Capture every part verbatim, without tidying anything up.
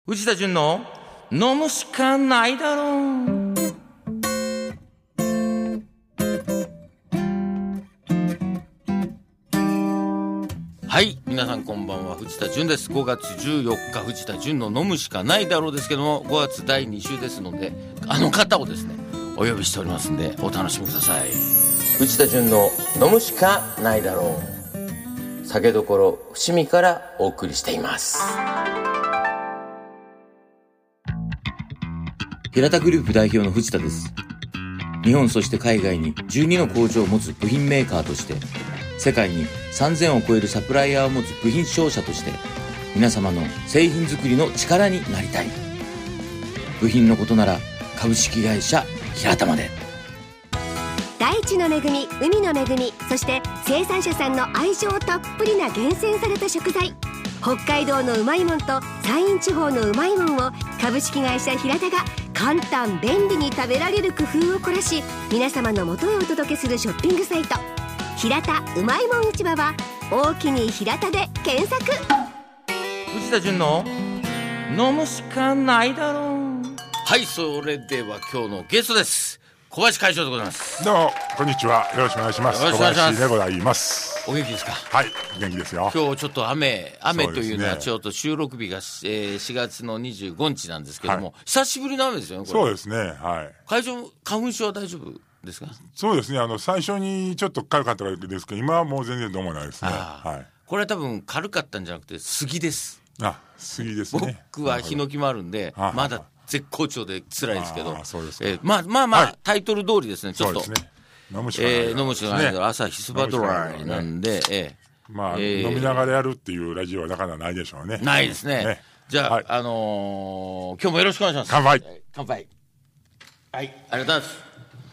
藤田純の飲むしかないだろう。はい、皆さんこんばんは、藤田純です。ごがつじゅうよっか、藤田純の飲むしかないだろうですけども、ごがつだいに週ですので、あの方をですねお呼びしておりますんで、お楽しみください。藤田純の飲むしかないだろう、酒どころ伏見からお送りしています。平田グループ代表の藤田です。日本そして海外にじゅうにの工場を持つ部品メーカーとして、世界にさんぜんを超えるサプライヤーを持つ部品商社として、皆様の製品作りの力になりたい。部品のことなら株式会社平田まで。 大地の恵み、海の恵み、そして生産者さんの愛情たっぷりな厳選された食材、北海道のうまいもんと山陰地方のうまいもんを株式会社平田が簡単便利に食べられる工夫を凝らし、皆様の元へお届けするショッピングサイト、平田うまいもん市場は大きに平田で検索。 藤田純の飲むしかないだろう。はい、それでは今日のゲストです。小林会長でございます。 どうもこんにちは、よろしくお願いします。 よろしくお願いします。 小林でございます。 お元気ですか？ はい、元気ですよ。 今日ちょっと雨雨というのはそうですね、 ちょっと収録日が、えー、しがつのにじゅうごにちなんですけども、はい、久しぶりの雨ですよね、これ。 そうですね、はい。 会長、花粉症は大丈夫ですか？ そうですね、あの最初にちょっと軽かったですけど、今はもう全然どうもないですね。はい、 これは多分軽かったんじゃなくて杉です。 あ、杉ですね。 僕はヒノキもあるんで、まだ絶好調で辛いですけど、 あ、そうですか。 えー、まあまあまあ、はい、タイトル通りですね、ちょっとそうですね、飲むしかない、ね、 えー、飲むしかない、朝日スパドライなんで、えーまあ、 えー、 飲みながらやるっていうラジオはなかなかないでしょうね。 ないですね。ね、じゃあ、はい、あのー、今日もよろしくお願いします。 乾杯。 乾杯。はい、ありがとうございます。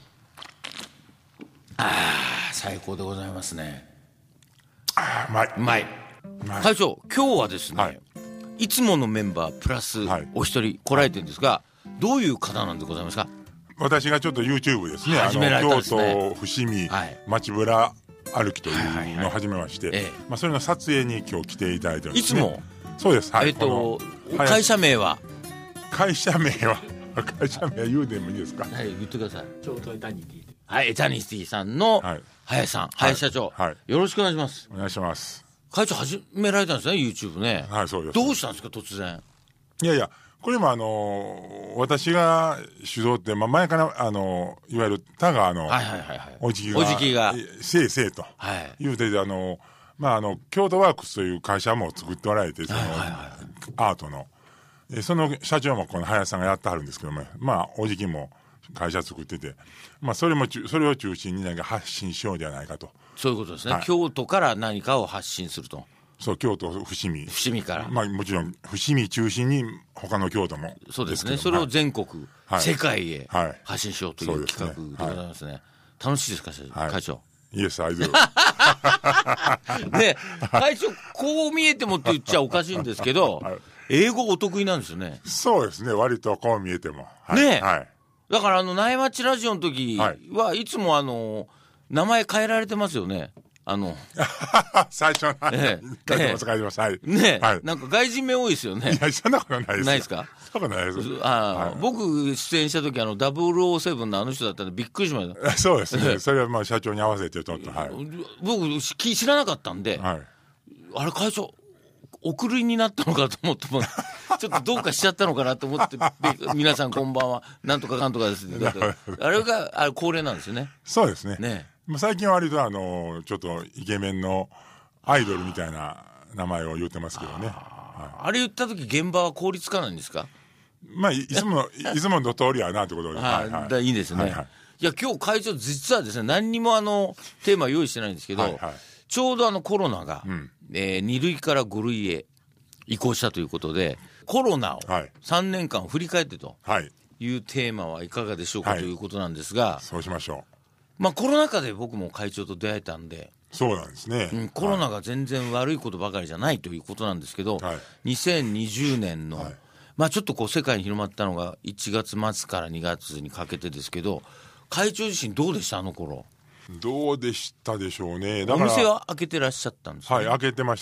あー、最高でございますね。 あー、うまい。 うまい。会長、今日はですね、はい、いつものメンバープラスお一人来られてるんですが、はい、どういう方なんでございますか？ 私がちょっと YouTube ですね、 始められたんですね。 京都伏見、はい、街ぶら歩きというのを始めまして、はいはいはい、まあ、それの撮影に今日来ていただいてるんですね。 いつも？ そうです、はい。 えっと会社名は会社名は会社名は言うでもいいですか？ はい、言ってください。 京都エタニティ。 はい、エタニティさんの林さん、はい、林社長、はい、よろしくお願いします。 お願いします。 会長始められたんですね、 YouTube ね。 はい、そうです。 どうしたんですか、突然。 いやいや、これもあのー、私が主導って、まあ、前からあのー、いわゆる田川のおじきが、 おじきがせいせいと言うて、はい、あのー、まああの京都ワークスという会社も作っておられて、その、はいはいはい、アートのその社長もこの林さんがやってはるんですけども、まあおじきも会社作ってて、まあそれもそれを中心に何か発信しようじゃないかと。 そういうことですね、はい、京都から何かを発信すると。 そう、京都伏見伏見から、 まあ、もちろん伏見中心に他の京都もそうですね、それを全国、はい、世界へ発信しようという企画でございますね、はい、楽しいですか、はい、会長。 イエスアイドルね、会長こう見えてもって言っちゃおかしいんですけど、はい、英語お得意なんですよね。 そうですね、割とこう見えても、 はい、ね、はい、だからあの苗町ラジオの時はいつもあの名前変えられてますよね。あの最初のええ書いてます、書いてます、はい、 ね、はい、なんか外人名多いですよね。 いや、そんなことないです。 ないですか？ そんなことないです。 あ、 はい、 僕出演した時あのダブルオーセブンのあの人だったんでびっくりしました。 そうですね、それはまあ社長に合わせてちょっと、はい、 僕知らなかったんで、はい、あれ会長送りになったのかと思ってもちょっとどうかしちゃったのかなと思って皆さんこんばんはなんとかかんとかですねあれがあれ恒例なんですよね。 そうですね。 ね、 最近は割とあのちょっとイケメンのアイドルみたいな名前を言ってますけどね。 あ、はい、あれ言った時現場は効率かないんですか？ まあいつものいつもの通りやなってことで、 はいはい、だいいですね、はいはい、いや今日会長実はですね何にもあのテーマ用意してないんですけど、はいはい、ちょうどあのコロナが、うん、えー、に類からご類へ移行したということでコロナをさんねんかん振り返ってというテーマはいかがでしょうか、はい、ということなんですが、 そうしましょう。まあ、コロナ禍で僕も会長と出会えたんで、 そうなんですね、 うん、コロナが全然悪いことばかりじゃないということなんですけど、はい、にせんにじゅうねんの、はい、まあ、ちょっとこう世界に広まったのがいちがつまつからにがつにかけてですけど、会長自身どうでした？あの頃どうでしたでしょうね。だからお店は開けてらっしゃったんですか？ はい、開けてましたよ。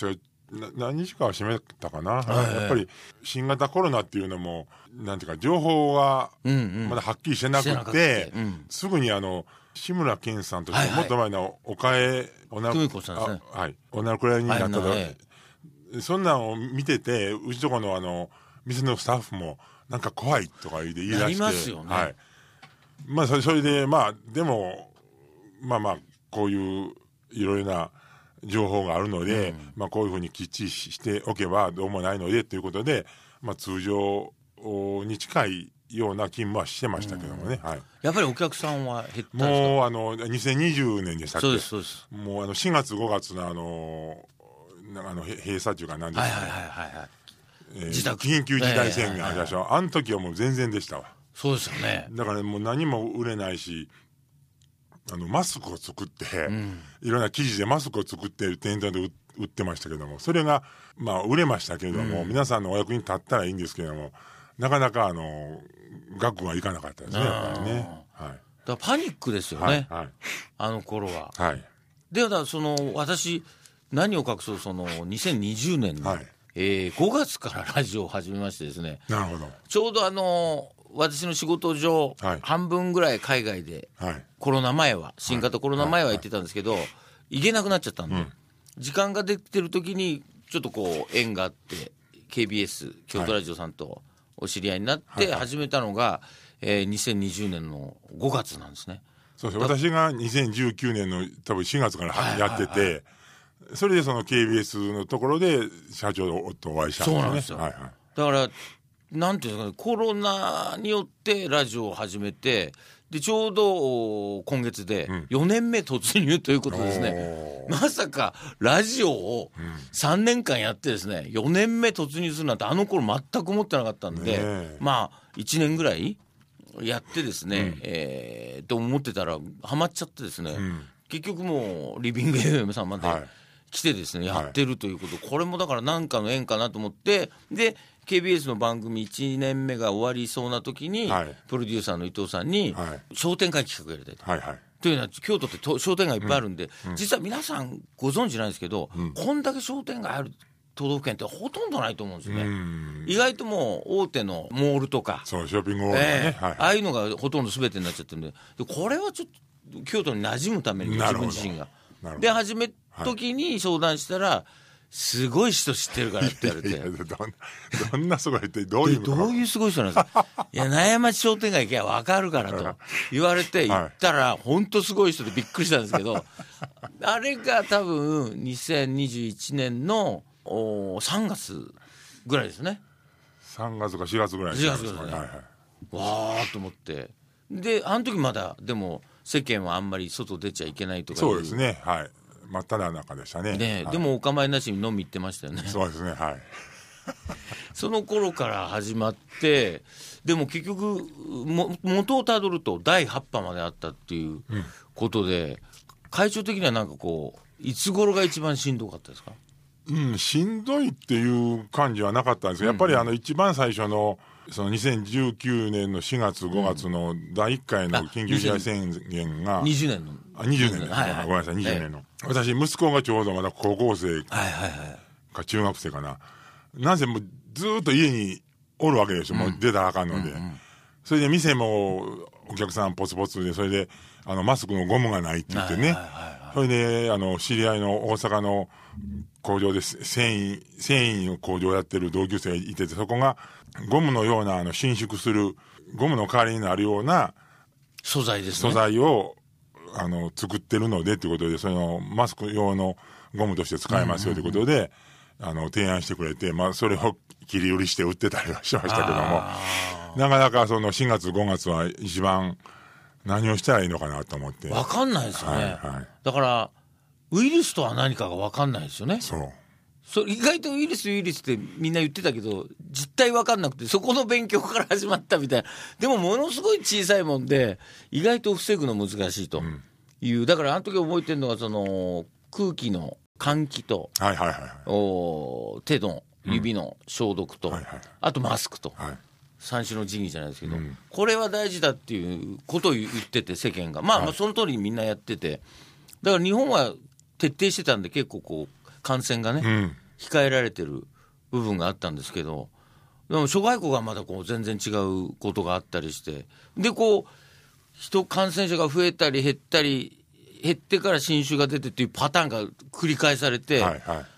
何日かは閉めたかな、はい、やっぱり新型コロナっていうのもなんていうか情報がまだはっきりしてなくて、うんうんてうん、すぐにあの志村けんさんとしてもっと前の岡江おなるくらいになったと、ね、そんなんを見ててうちとこのあの店のスタッフもなんか怖いとか言い出してなりますよね、はい、まあそれでまあでもまあまあこういういろいろな情報があるので、うん、まあこういうふうにきっちりしておけばどうもないのでということで、まあ、通常に近いような勤務はしてましたけどもね、うん、はい、 やっぱりお客さんは減ったんですか？ もうあのにせんにじゅうねんでしたっけ？ そうですそうです。 もうあのしがつごがつのあのあの閉鎖というか何ですかね、 はいはいはいはい、 えー、自宅緊急事態宣言発出した、あの時はもう全然でしたわ。 そうですよね。 だからもう何も売れないし、あのマスクを作って、うん、いろんな生地でマスクを作って店頭で売ってましたけども、それがまあ売れましたけれども、うん、皆さんのお役に立ったらいいんですけども、なかなかあの額はいかなかったですね、やっぱりね、はい、 だからパニックですよね、はいはい、あの頃は、はい、でだからその私何を隠そうそのにせんにじゅうねんの、はい、えー、ごがつからラジオを始めましてですね、 なるほど、 ちょうどあの私の仕事上、はい、半分ぐらい海外で、はい、コロナ前は新型コロナ前は行ってたんですけど、はいはい、行けなくなっちゃったんで、うん、時間ができてる時にちょっとこう縁があって ケービーエス 京都ラジオさんとお知り合いになって始めたのが、はい、えー、にせんにじゅうねんのごがつなんですね。 そうです。私がにせんじゅうきゅうねんの多分しがつからやってて、はいはいはい、それでその ケービーエス のところで社長とお会いしたんですね。 そうなんですよ、はいはい、だからなんていうんですかね、コロナによってラジオを始めて、でちょうど今月でよねんめ突入ということですね、うん、まさかラジオをさんねんかんやってですねよねんめ突入するなんてあの頃全く思ってなかったんで、ね、まあいちねんぐらいやってですね、うん、えー、と思ってたらハマっちゃってですね、うん、結局もうリビング エフエム さんまで来てですね、はい、やってるということ、これもだから何かの縁かなと思って、でケービーエス の番組いちねんめが終わりそうな時に、はい、プロデューサーの伊藤さんに、はい、商店会企画やりたいと、はいはい、というのは京都ってと商店街いっぱいあるんで、うん、実は皆さんご存知ないですけど、うん、こんだけ商店街ある都道府県ってほとんどないと思うんですよね。意外ともう大手のモールとか、 そうショッピングモールとかね、 えーはいはい、ああいうのがほとんど全てになっちゃってるんで、でこれはちょっと京都に馴染むために自分自身がで始め時に相談したら、はい、すごい人知ってるからって言われて、いやいやどんな、 どんなすごいってどういうどういうすごい人なんですかいや苗町商店街行けば分かるからと言われて行ったら本当すごい人でびっくりしたんですけどあれが多分にせんにじゅういちねんのさんがつぐらいですね。 さんがつかしがつぐらいですね。しがつぐらいですね、はいはい、 わーっと思って、であの時まだでも世間はあんまり外出ちゃいけないとかいう、 そうですね、はい、真っ只中でしたね。 ね、はい、でもお構いなしに飲み行ってましたよね。 そうですね、はい。 その頃から始まって、でも結局も元をたどるとだいはち波まであったっていうことで、うん、会長的にはなんかこういつ頃が一番しんどかったですか？ うん、しんどいっていう感じはなかったんですけど、やっぱりあの一番最初のそのにせんじゅうきゅうねんのしがつごがつのだいいっかいの緊急事態宣言が、 にじゅうねんのあにじゅうねんの、はいはい、ごめんなさいにじゅうねんの、えー、私息子がちょうどまだ高校生か中学生かな、なぜもうずっと家におるわけでしょ、うん、もう出たらあかんので、うんうん、それで店もお客さんポツポツで、それであのマスクのゴムがないって言ってね、はいはいはいはい、それであの知り合いの大阪の工場で繊維繊維の工場をやってる同級生がいてて、そこがゴムのようなあの伸縮するゴムの代わりになるような素材ですね、 素材をあの作ってるのでということで、そのマスク用のゴムとして使えますよということで、うんうんうん、あの提案してくれて、まあ、それを切り売りして売ってたりはしましたけども、なかなかそのしがつごがつは一番何をしたらいいのかなと思って、 分かんないですよね、はいはい、だからウイルスとは何かが分かんないですよね。 そうそ意外とウイルスウイルスってみんな言ってたけど実態分かんなくて、そこの勉強から始まったみたいな。でもものすごい小さいもんで意外と防ぐの難しいという、うん、だからあの時覚えてるのがその空気の換気と、はいはいはいはい、お手の指の消毒と、うんはいはい、あとマスクと、はい、三種の神器じゃないですけど、うん、これは大事だっていうことを言ってて世間が、まあ、はい、まあその通りにみんなやってて、だから日本は徹底してたんで結構こう感染がね、 控えられてる部分があったんですけど、でも諸外国はまだこう全然違うことがあったりして、でこう人感染者が増えたり減ったり減ってから新種が出てっていうパターンが繰り返されて、 はいはい、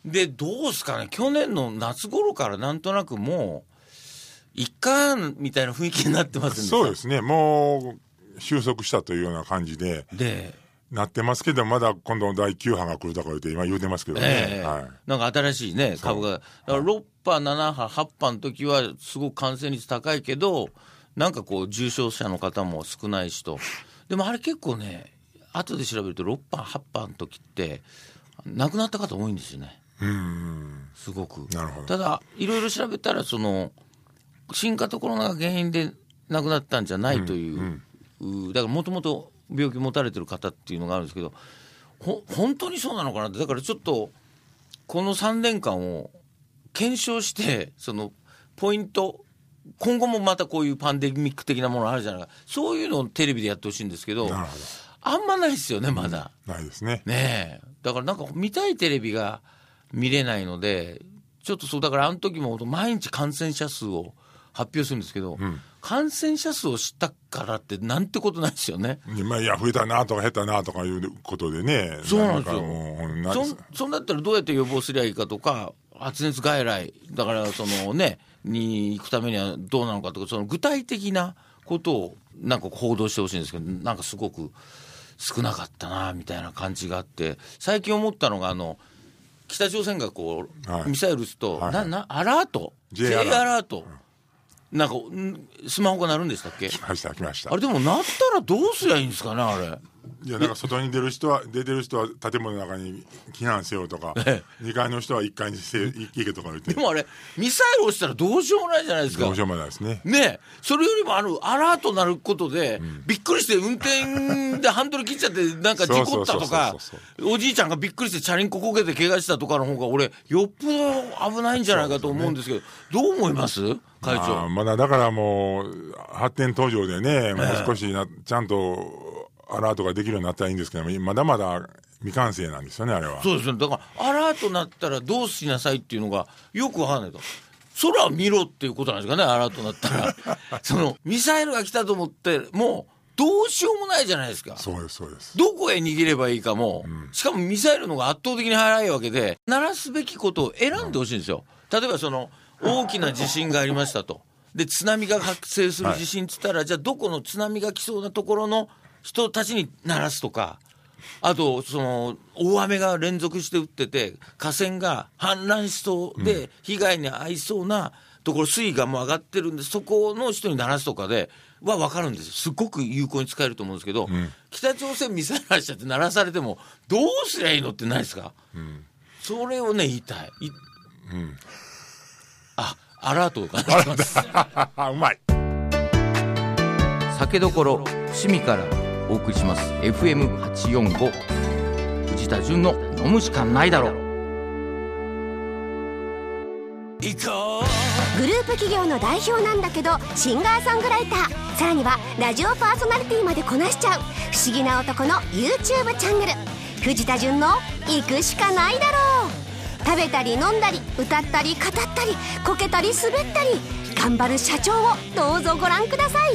でどうすかね、去年の夏頃からなんとなくもういっかみたいな雰囲気になってますんで。 そうですね、もう収束したというような感じででなってますけど、まだ今度だいきゅう波が来るとか言って今言うてますけどね、 えーはい、 なんか新しいね株が、だからろっ波なな波はち波の時はすごく感染率高いけど、なんかこう重症者の方も少ないしと。でもあれ結構ね、後で調べるとろっ波はち波の時って亡くなった方多いんですよね。 うーん、 すごく。 なるほど。 ただいろいろ調べたらその新型コロナが原因で亡くなったんじゃないという、うんうん、だからもともと病気持たれてる方っていうのがあるんですけど、ほ本当にそうなのかなって。だからちょっとこのさんねんかんを検証して、そのポイント、今後もまたこういうパンデミック的なものあるじゃないか、そういうのをテレビでやってほしいんですけど、 なるほど、 あんまないですよねまだ、 うん、ないですね。 ねえ、だからなんか見たいテレビが見れないので、ちょっとそうだからあの時も毎日感染者数を発表するんですけど、うん、感染者数を知ったからってなんてことないですよね。 今いや増えたなとか減ったなとかいうことでね。 そうなんですよ。もうそそんだったらどうやって予防すりゃいいかとか、発熱外来だからそのねに行くためにはどうなのかとか、その具体的なことをなんか報道してほしいんですけど、なんかすごく少なかったなみたいな感じがあって、最近思ったのがあの北朝鮮がこう、はい、ミサイル撃つと、はい、ななアラート J アラート、うん、なんかスマホが鳴るんでしたっけ。 来ました来ました。 あれでも鳴ったらどうすりゃいいんですかねあれ。 いやなんか外に出る人は出てる人は建物の中に避難せよとか、にかいの人はいっかいにせ行けとか言って。 でもあれミサイル落ちたらどうしようもないじゃないですか。 どうしようもないですね。 ね、それよりもあのアラート鳴ることで、うん、びっくりして運転でハンドル切っちゃってなんか事故ったとか、おじいちゃんがびっくりしてチャリンコこけて怪我したとかの方が俺よっぽど危ないんじゃないかと思うんですけど、どう思います会長。 あまだだからもう発展途上でね、もう少しな、えー、ちゃんとアラートができるようになったらいいんですけども、まだまだ未完成なんですよねあれは。 そうですね。だからアラートなったらどうしなさいっていうのがよくわかんないと。空を見ろっていうことなんですかね、アラートなったらそのミサイルが来たと思ってもうどうしようもないじゃないですか。 そうですそうです。 どこへ逃げればいいかも、うん、しかもミサイルの方が圧倒的に速いわけで、鳴らすべきことを選んでほしいんですよ、うん、例えばその大きな地震がありましたと、で津波が発生する地震っつったら、はい、じゃあどこの津波が来そうなところの人たちに鳴らすとか、あとその大雨が連続して降ってて河川が氾濫しそうで被害に遭いそうなところ、水位がもう上がってるんでそこの人に鳴らすとかでは分かるんですよ。すっごく有効に使えると思うんですけど、うん、北朝鮮ミサイル発射って鳴らされてもどうすりゃいいのってないですか、うん、それをね言いたい、い、うん、あアラートを感じてますうまい。 酒どころ伏見からお送りします エフエムはちよんご 藤田純の飲むしかないだろう。 グループ企業の代表なんだけどシンガーソングライター、さらにはラジオパーソナリティまでこなしちゃう不思議な男の YouTube チャンネル、藤田純の行くしかないだろう。食べたり飲んだり歌ったり語ったりこけたり滑ったり頑張る社長をどうぞご覧ください。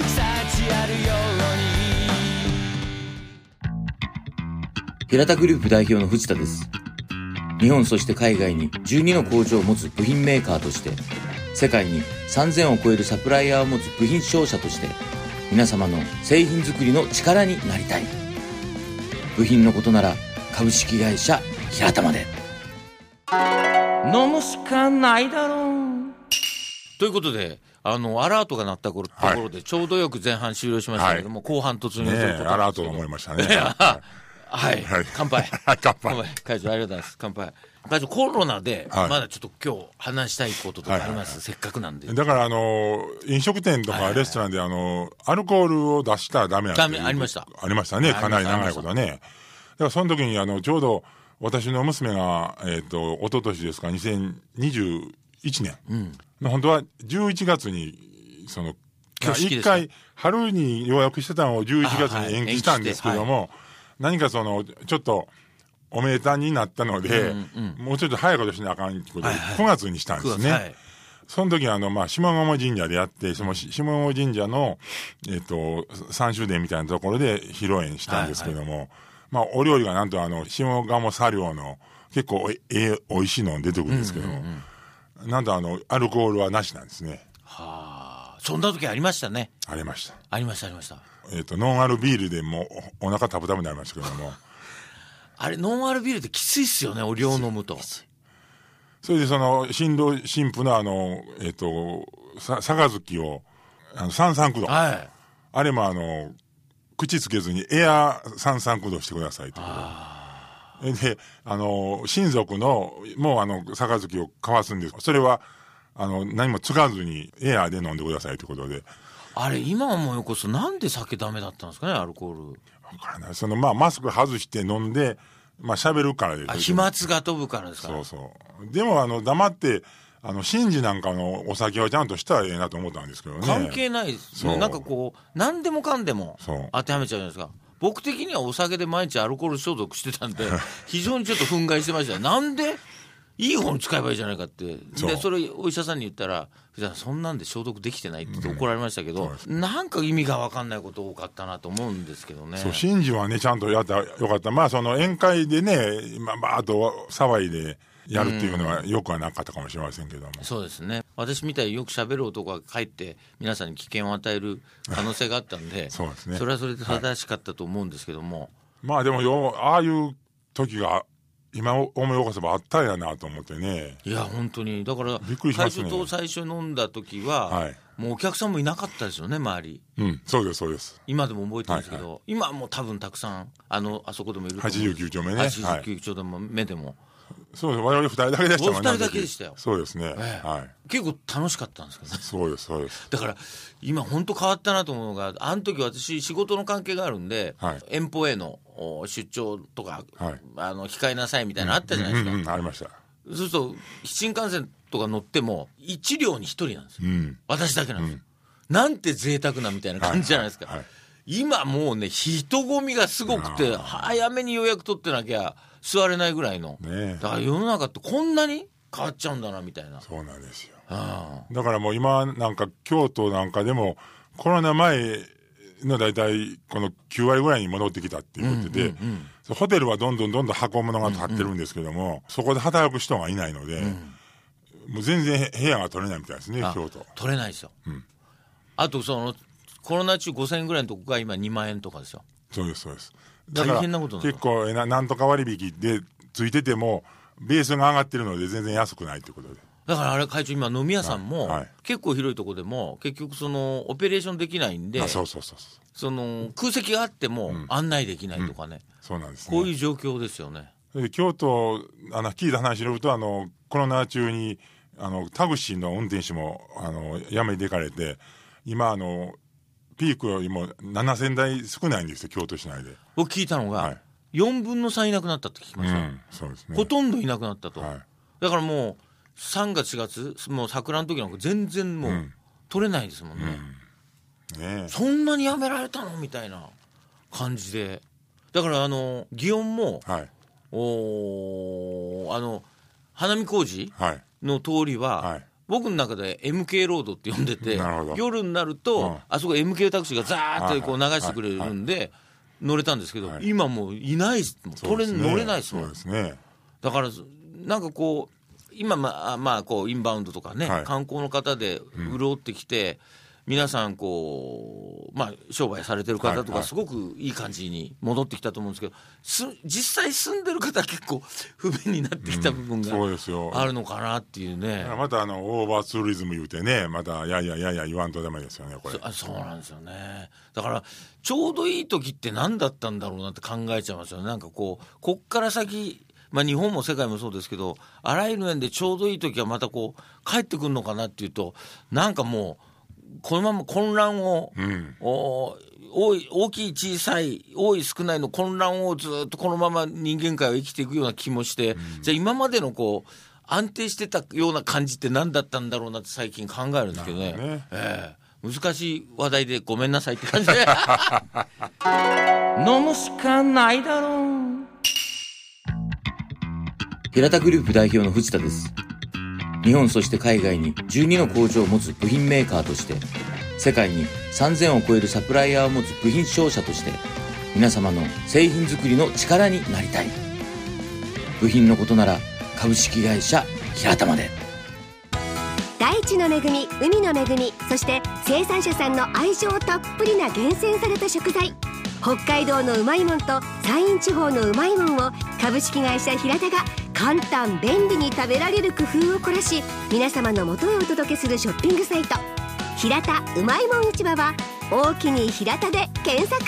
平田グループ代表の藤田です。日本そして海外にじゅうにの工場を持つ部品メーカーとして、世界にさんぜんを超えるサプライヤーを持つ部品商社として、皆様の製品作りの力になりたい。部品のことなら株式会社平田まで。飲むしかないだろう。ということで、あのアラートが鳴った頃、はい、ところでちょうどよく前半終了しましたけども、はい、後半突入すること、 ね、アラートと思いましたねはい、はい、乾杯乾杯会長ありがとうございます。乾杯。会長コロナでまだちょっと今日話したいこととかあります、はいはいはい、せっかくなんで。 だからあの飲食店とかレストランで、はいはいはい、あのアルコールを出したらダメなんてダメありましたありましたね、かなり長いことはね。だからその時にあのちょうど私の娘が、えー、と一昨年ですかにせんにじゅういちねん、うん、本当はじゅういちがつにその一回春に予約してたのをじゅういちがつに延期したんですけども、はい、何かそのちょっとお名単になったので、 うんうん、 もうちょっと早いことしなあかんということで、 はいはい、 くがつにしたんですね。はい、その時あの、まあ、下鴨神社でやって、その下鴨神社の、えっと、三州殿みたいなところで披露宴したんですけども、はいはい、まあ、お料理がなんとあの、下鴨茶寮の結構ええ、おいしいの出てくるんですけども、うんうんうん、なんとあの、アルコールはなしなんですね。 はあ、そんな時ありましたね。 ありました。 ありました、ありました。 えっと、ノンアルビールでもうお腹タブタブになりましたけども。 あれ、ノンアルビールってきついっすよね、お量飲むと。 それでその、新郎新婦のあの、えっと、さ、杯を、あの、三三九度。はい。あれもあの、口つけずにエア三三九度してくださいと。で、あの、親族の、もうあの、杯を交わすんです。それは、あの、何もつがずにエアで飲んでくださいということで。 あれ、今思い起こすと、なんで酒ダメだったんですかね、アルコール。 わからない。その、まあ、マスク外して飲んで、まあ、喋るからです。 あ、飛沫が飛ぶからですか。 そうそう。でも、あの、黙って、あの、神事なんかのお酒はちゃんとしたらええなと思ったんですけどね。 関係ないですね。なんかこう、何でもかんでも当てはめちゃうじゃないですか。僕的にはお酒で毎日アルコール消毒してたんで、非常にちょっと憤慨してましたよ。なんでいい方に使えばいいじゃないかって。で、それお医者さんに言ったら、そんなんで消毒できてないって言って怒られましたけど、うん、なんか意味が分かんないこと多かったなと思うんですけどね。 そう、神事はね、ちゃんとやったらよかった。まあ、その宴会でね、まあ、バーッと騒いでやるっていうのはよくはなかったかもしれませんけども。 うん、そうですね。私みたいによく喋る男が帰って皆さんに危険を与える可能性があったんで、 そうですね。 それはそれで正しかったと思うんですけども。はい、 まあでもよ、ああいう時が、今思い起こせばあったんやなと思ってね。 いや本当にだからびっくりしますね。 最初と最初飲んだ時は、はい、もうお客さんもいなかったですよね周り。 うん、そうですそうです。 今でも覚えてるんですけど、はいはい、今はもう多分たくさんあのあそこでもいると思う。はちじゅうきゅう丁目ね。 はちじゅうきゅう丁でも目でも。 そうです。我々二人だけでしたもんね。 お二人だけでしたよ。 そうですね。 ええ、はい。結構楽しかったんですけどね。 そうですそうです。 だから今本当変わったなと思うのが、あの時私仕事の関係があるんで、はい、遠方への出張とか、はい、あの控えなさいみたいなのあったじゃないですか。 うんうんうん、ありました。 そうすると新幹線とか乗っても一両に一人なんですよ。うん、私だけなんですよ。うん、なんて贅沢なみたいな感じじゃないですか。はいはいはい、今もうね人混みがすごくて早めに予約取ってなきゃ座れないぐらいの、ね、だから世の中ってこんなに変わっちゃうんだなみたいな。 そうなんですよ。あだからもう今なんか京都なんかでもコロナ前の大体このきゅう割ぐらいに戻ってきたっていうことで、うんうんうん、ホテルはどんどんどんどん箱物が立ってるんですけども、うんうん、そこで働く人がいないので、うん、もう全然部屋が取れないみたいですね京都。 取れないですよ。うん、あとそのコロナ中ごせんえんぐらいのとこが今にまんえんとかですよ。 そうですそうです。 だから大変なことなんです結構な、なんとか割引でついててもベースが上がってるので全然安くないってことで。 だからあれ会長今飲み屋さんも、 はいはい、 結構広いとこでも結局そのオペレーションできないんで、 あ、そうそうそうそう、 その空席があっても案内できないとかね、うんうん、 そうなんですね。 こういう状況ですよね。 で京都あの聞いた話によるとあのコロナ中にあのタクシーの運転手もあの辞めていかれて今あのピークよりもななせんだい少ないんですよ京都市内で。 僕聞いたのが、はい、よんぶんのさんいなくなったって聞きました、うん、 そうですね、 ほとんどいなくなったと、 はい、 だからもうさんがつしがつもう桜の時なんか全然もう、うん、取れないですもんね、うん、ね、そんなにやめられたのみたいな感じで。だからあの祇園も、はい、おあの花見小路の通りは、はいはい、僕の中で エムケー ロードって呼んでて夜になると、うん、あそこ エムケー タクシーがザーッとこう流してくれるんで、はいはいはい、乗れたんですけど、はい、今もういないです。取れ、乗れないですもん。 そうですね。 だからなんかこう今まあまあこうインバウンドとかね、はい、観光の方で潤ってきて、うん、皆さんこうまあ商売されてる方とかすごくいい感じに戻ってきたと思うんですけど、す実際住んでる方は結構不便になってきた部分があるのかなっていうね、 うん、またあのオーバーツーリズム言うてね、またやいややいや言わんとダメですよねこれ。 そ, そうなんですよね。だからちょうどいい時って何だったんだろうなって考えちゃいますよね。なんかこうこっから先、まあ、日本も世界もそうですけど、あらゆる面でちょうどいい時はまたこう帰ってくるのかなっていうと、なんかもうこのまま混乱を、うん、お多い大きい小さい多い少ないの混乱をずっとこのまま人間界を生きていくような気もして、うん、じゃあ今までのこう安定してたような感じって何だったんだろうなって最近考えるんですけどね。ね、えー、難しい話題でごめんなさいって感じで飲むしかないだろう。 平田グループ代表の藤田です。日本そして海外にじゅうにの工場を持つ部品メーカーとして、世界にさんぜんを超えるサプライヤーを持つ部品商社として、皆様の製品作りの力になりたい。部品のことなら株式会社平田まで。 大地の恵み、海の恵み、そして生産者さんの愛情たっぷりな厳選された食材、北海道のうまいもんと山陰地方のうまいもんを株式会社平田が簡単便利に食べられる工夫を凝らし、皆様の元へお届けするショッピングサイト、平田うまいもん市場は大きに平田で検索。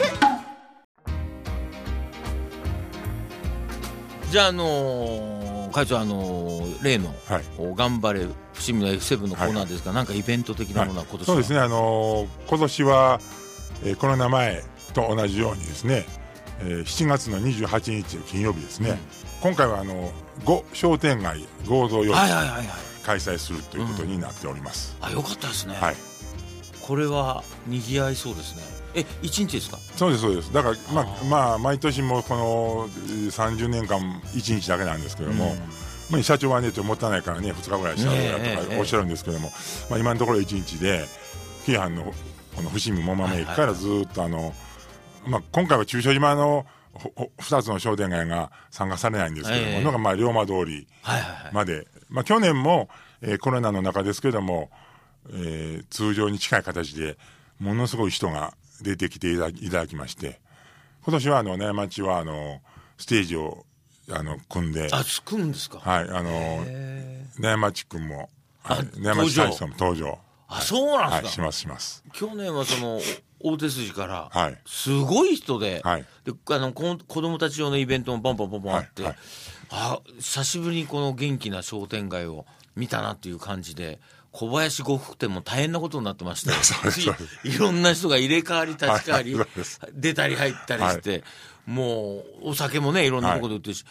じゃあ、あのー、会長、あのー、例の、はい、頑張れ伏見の エフセブン のコーナーですが、はい、なんかイベント的なものは今年は、はい、 そうですね、あのー、今年は、えー、コロナ前と同じようにですね、えー、しちがつのにじゅうはちにち金曜日ですね、うん、今回はあのご商店街合同夜市開催するということになっております、 うん、あ、よかったですね、 はい、 これは賑わいそうですね。え、いちにちですか？ そうですそうです。だからまあまあ毎年もこのさんじゅうねんかんいちにちだけなんですけども、うん、まあ、社長はねもったいないからねふつかぐらいしたらとかおっしゃるんですけども、えーえーまあ、今のところいちにちで紀伊藩のこの伏見もまめ駅からずっとあの、まあ、今回は中小島のふたつの商店街が参加されないんですけども、えー、のがまあ龍馬通りまで、はいはいはい、まあ、去年も、えー、コロナの中ですけども、えー、通常に近い形でものすごい人が出てきていただき、いただきまして、今年はあのね町はあのステージをあの組んで、 あ、組むんですか？ はい、あのね町君も、はい、ね町大使も登場。 あ、そうなんですか？ はい、しますします。 去年はその大手筋からすごい人で、はい、であの子供たち用のイベントもポンポンポンポンあって、はいはい、あ、久しぶりにこの元気な商店街を見たなっていう感じで、小林呉服店も大変なことになってましたいろんな人が入れ替わり立ち替わり、はい、出たり入ったりして、はい、もうお酒もねいろんなところで売ってるし、はい、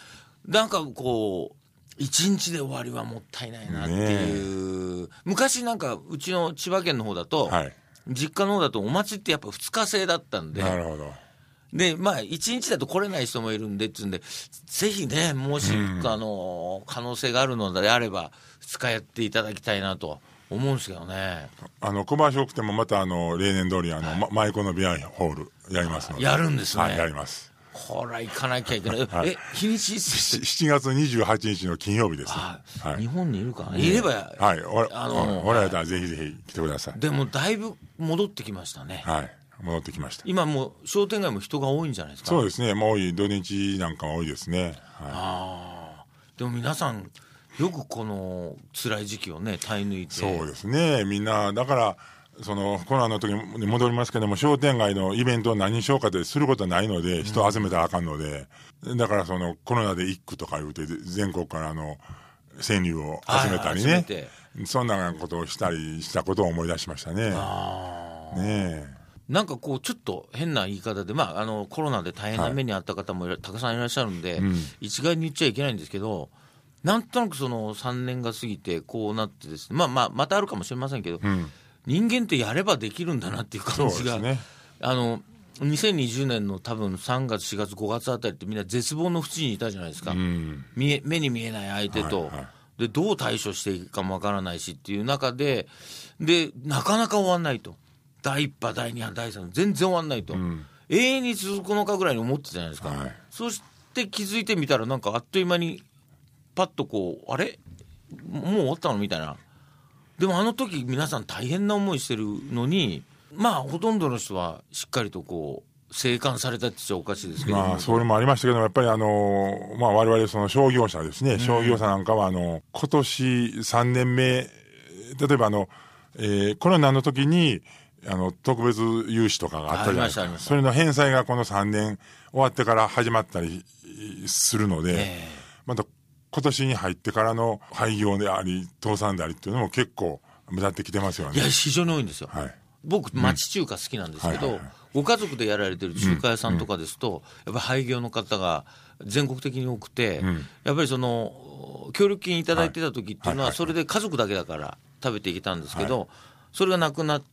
なんかこう一日で終わりはもったいないなっていう、昔なんかうちの千葉県の方だと、はい、実家の方だとお祭りってやっぱふつか制だったんで、 なるほど。 でまあいちにちだと来れない人もいるんでっていうんで、ぜひねもし、うん、あの可能性があるのであればふつかやっていただきたいなと思うんですけどね。 あの小林食店もまたあの例年通りあの、はい、ま、舞妓のビアホールやりますので。 やるんですね。 はい、やります。 こら行かなきゃいけない、はい、え日にちしちがつにじゅうはちにちの金曜日です、ね、 はい、日本にいるかな、いれば、 はい、あのおられたらぜひぜひ来てください。 でもだいぶ戻ってきましたね。 はい、戻ってきました。 今もう商店街も人が多いんじゃないですか？ そうですね、もう多い、土日なんかは多いですね、はい、 あ、でも皆さんよくこの辛い時期をね耐え抜いて。 そうですね、みんなだからそのコロナの時に戻りますけども、商店街のイベントを何にしようかってすることはないので、人を集めたらあかんので、うん、だからそのコロナで一区とか言うて全国からあの川柳を集めたりね、そんなことをしたりしたことを思い出しましたね。 あ、 ねえ、 なんかこうちょっと変な言い方で、まあ、あのコロナで大変な目にあった方も、はい、たくさんいらっしゃるんで、うん、一概に言っちゃいけないんですけど、なんとなくそのさんねんが過ぎてこうなってですね、まあまあまたあるかもしれませんけど、うん、人間ってやればできるんだなっていう感じが、ね、あのにせんにじゅうねんの多分さんがつしがつごがつあたりってみんな絶望の淵にいたじゃないですか、うん、見え目に見えない相手と、はいはい、でどう対処していくかもわからないしっていう中で、でなかなか終わんないと、だいいっ波だいに波だいさん全然終わんないと、うん、永遠に続くのかぐらいに思ってたじゃないですか、はい、そして気づいてみたらなんかあっという間にパッとこうあれもう終わったのみたいな。でもあの時皆さん大変な思いしてるのに、まあほとんどの人はしっかりとこう生還されたって言っちゃおかしいですけど、 まあそれもありましたけど、やっぱりあのまあ我々その商業者ですね、うん、商業者なんかはあの今年さんねんめ、例えばあの、えー、コロナの時にあの特別融資とかがあったじゃないですか。それの返済がこのさんねん終わってから始まったりするので、えー、また今年に入ってからの廃業であり倒産でありっていうのも結構目立ってきてますよね。 いや非常に多いんですよ、はい、僕町中華好きなんですけど、うんはいはいはい、ご家族でやられてる中華屋さんとかですと、うんうん、やっぱり廃業の方が全国的に多くて、うん、やっぱりその協力金いただいてた時っていうのはそれで家族だけだから食べていけたんですけど、はいはい、それがなくなって、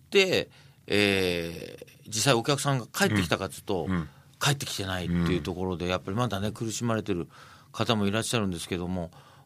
えー、実際お客さんが帰ってきたかというと、うん、帰ってきてないっていうところでやっぱりまだね苦しまれてる方もいらっしゃるんですけども、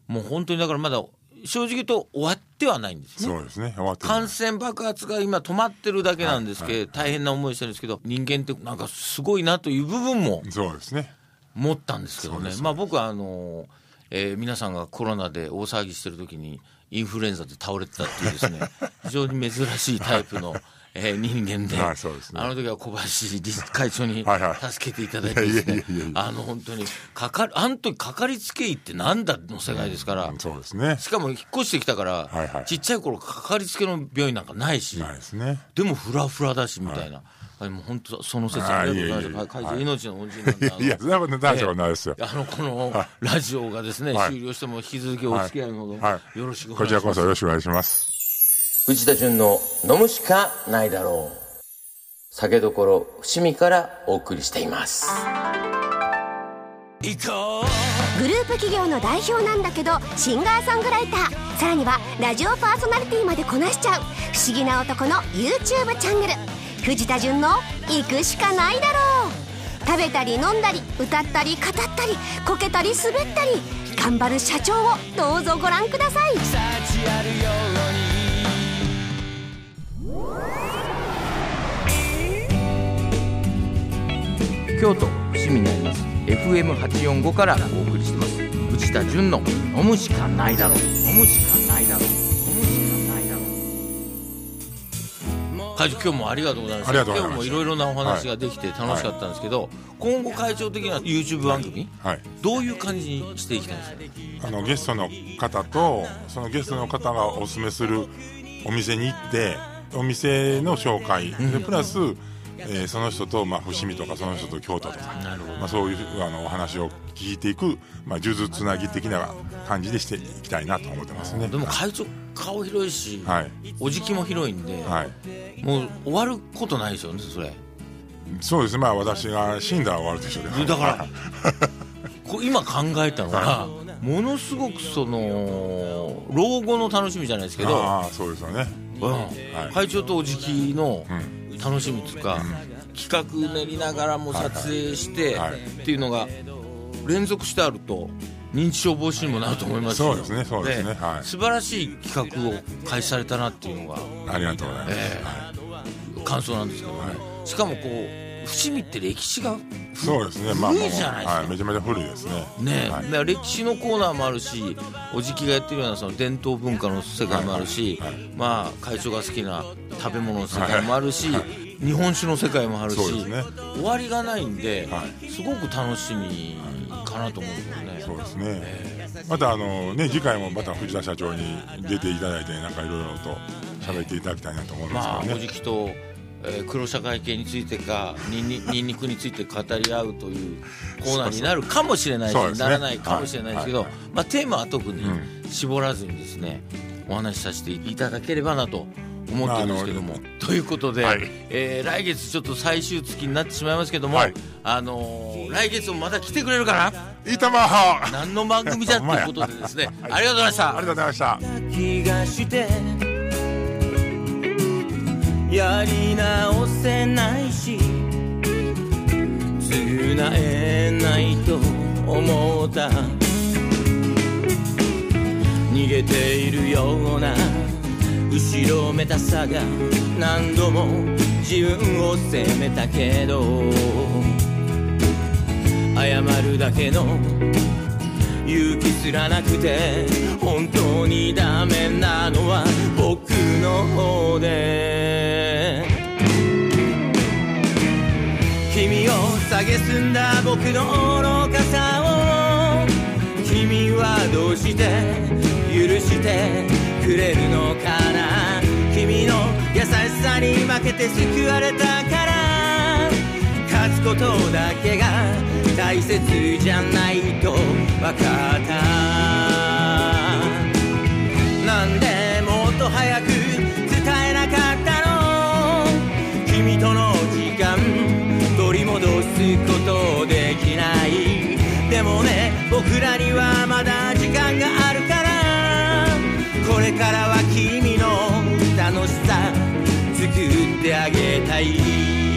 もう本当にだからまだ正直言うと終わってはないんですね。 そうですね、終わってない。 感染爆発が今止まってるだけなんですけど、はいはい、大変な思いしてるんですけど、人間ってなんかすごいなという部分もそうですね持ったんですけどね。まあ僕はあの、えー、皆さんがコロナで大騒ぎしてる時にインフルエンザで倒れてたっていうですね非常に珍しいタイプのえー、人間で、はい、そうですね、あの時は小林理事会長に助けていただいてですね、あの本当にかかあの時かかりつけ医ってなんだの世界ですから、 うん、そうですね、 しかも引っ越してきたから、はいはい、ちっちゃい頃かかりつけの病院なんかないし、 ないですね、 でもフラフラだしみたいな、はい、もう本当その説ありがとうございます。会長命の恩人なんで、 いやそんなこと大丈夫ないですよ。 あのこのラジオがですね、はい、終了しても引き続きお付き合いのほど、はい、よろしくお願いします。 こちらこそよろしくお願いします。 藤田純の飲むしかないだろう、酒どころ伏見からお送りしています。 グループ企業の代表なんだけどシンガーソングライター、さらにはラジオパーソナリティまでこなしちゃう不思議な男の YouTube チャンネル、藤田純の行くしかないだろう。食べたり飲んだり歌ったり語ったりこけたり滑ったり頑張る社長をどうぞご覧ください。 京都伏見にあります エフエムはちよんご からお送りしてます藤田純の飲むしかないだろう、飲むしかないだろう、飲むしかないだろう。会長今日もありがとうございました。今日もいろいろなお話ができて楽しかったんですけど、はい、今後会長的な YouTube 番組、はい、どういう感じにしていきたいですか。 あのゲストの方とそのゲストの方がおすすめするお店に行ってお店の紹介、うん、でプラスえー、その人と、まあ、伏見とかその人と京都とか、まあ、そういうあのお話を聞いていく、まあ、数珠つなぎ的な感じでしていきたいなと思ってますね。 でも会長顔広いし、はい、おじきも広いんで、はい、もう終わることないですよねそれ。 そうですね、まあ私が死んだら終わるでしょうけど、 だから今考えたのは、はい、ものすごくその老後の楽しみじゃないですけど、 あそうですよね、 うんはい、会長とおじきの、うん楽しみというか、うん、企画練りながらも撮影して、はいはい、っていうのが連続してあると認知症防止にもなると思いますし、 そうですねそうですね、はい、 素晴らしい企画を開始されたなっていうのがありがとうございます、 えーはい、感想なんですけどね、はい、しかもこう伏見って歴史がそうですね、まあ、 古いじゃないですか、 はい、めちゃめちゃ古いですねね、 はい、 だから歴史のコーナーもあるしおじきがやってるようなその伝統文化の世界もあるし、はいはいはい、まあ会長が好きな食べ物の世界もあるし、はいはい、日本酒の世界もあるし、ね、終わりがないんで、はい、すごく楽しみかなと思うんですよね。 そうですね、えー、またあのね次回もまた藤田社長に出ていただいてなんかいろいろと喋っていただきたいなと思いますけどね、 まあ、おじきとえー、黒社会系についてかにんににんにくについて語り合うというコーナーになるかもしれないし、ね、ならないかもしれないですけど、はいはいはい、まあ、テーマは特に絞らずにですね、うん、お話しさせていただければなと思ってるんですけども、ということで、はい、えー、来月ちょっと最終月になってしまいますけども、はい、あのー、来月もまた来てくれるかな、 いたまは何の番組じゃということでですね、はい、ありがとうございました。 ありがとうございました。 気がしてやり直せないし償えないと思った逃げているような後ろめたさが何度も自分を責めたけど謝るだけの勇気すらなくて本当にダメなのは僕の方で君を蔑んだ僕の愚かさを君はどうして許してくれるのかな君の優しさに負けて救われたから勝つことだけが大切じゃないと分かったなんでもっと早く伝えなかったの君との時間取り戻すことできないでもね僕らにはまだ時間があるからこれからは君の楽しさ作ってあげたい